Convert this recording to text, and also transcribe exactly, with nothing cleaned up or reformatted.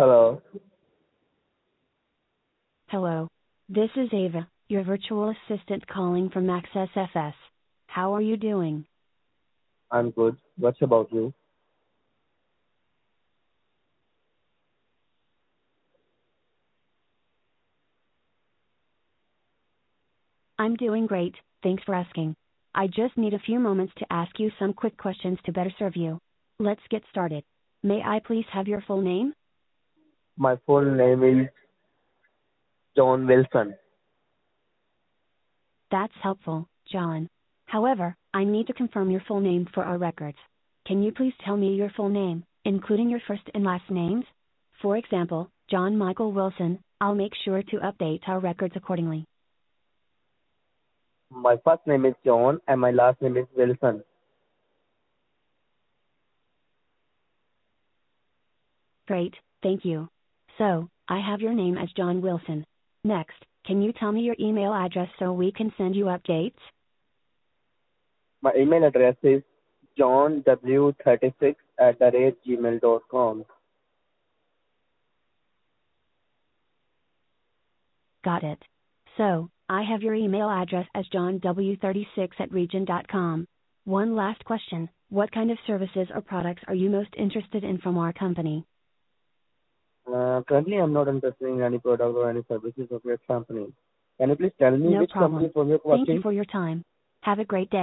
Hello. Hello. This is Ava, your virtual assistant calling from Access F S. How are you doing? I'm good. What's about you? I'm doing great, thanks for asking. I just need a few moments to ask you some quick questions to better serve you. Let's get started. May I please have your full name? My full name is John Wilson. That's helpful, John. However, I need to confirm your full name for our records. Can you please tell me your full name, including your first and last names? For example, John Michael Wilson. I'll make sure to update our records accordingly. My first name is John and my last name is Wilson. Great, thank you. So, I have your name as John Wilson. Next, can you tell me your email address so we can send you updates? My email address is john w thirty-six at the rate gmail dot com. Got it. So, I have your email address as john w thirty-six at region dot com. One last question. What kind of services or products are you most interested in from our company? Uh, currently, I'm not interested in any product or any services of your company. Can you please tell me No which company problem. from your Thank you working? for your time. Have a great day.